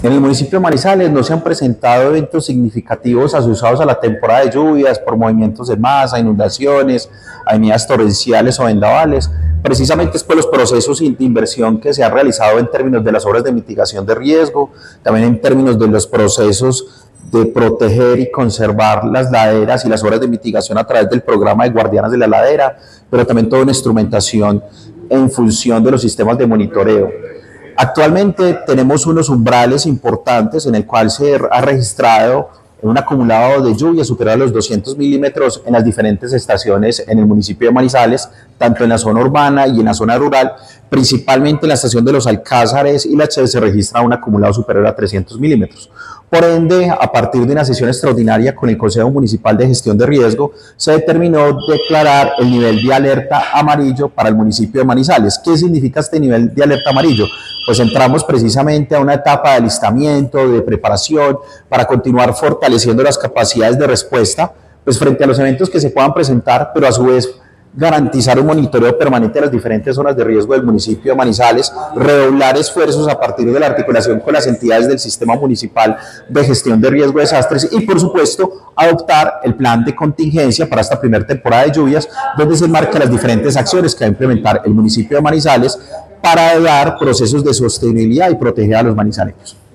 En el municipio de Manizales no se han presentado eventos significativos asociados a la temporada de lluvias por movimientos de masa, inundaciones, avenidas torrenciales o vendavales. Precisamente es por los procesos de inversión que se han realizado en términos de las obras de mitigación de riesgo, también en términos de los procesos de proteger y conservar las laderas y las obras de mitigación a través del programa de guardianas de la ladera, pero también toda una instrumentación en función de los sistemas de monitoreo. Actualmente tenemos unos umbrales importantes en el cual se ha registrado un acumulado de lluvia superior a los 200 milímetros en las diferentes estaciones en el municipio de Manizales, tanto en la zona urbana y en la zona rural, principalmente en la estación de los Alcázares y la Che se registra un acumulado superior a 300 milímetros. Por ende, a partir de una sesión extraordinaria con el Consejo Municipal de Gestión de Riesgo, se determinó declarar el nivel de alerta amarillo para el municipio de Manizales. ¿Qué significa este nivel de alerta amarillo? Pues entramos precisamente a una etapa de alistamiento, de preparación, para continuar fortaleciendo las capacidades de respuesta, pues frente a los eventos que se puedan presentar, pero a su vez garantizar un monitoreo permanente de las diferentes zonas de riesgo del municipio de Manizales, redoblar esfuerzos a partir de la articulación con las entidades del sistema municipal de gestión de riesgo de desastres y, por supuesto, adoptar el plan de contingencia para esta primera temporada de lluvias, donde se enmarcan las diferentes acciones que va a implementar el municipio de Manizales para dar procesos de sostenibilidad y proteger a los manizaleños.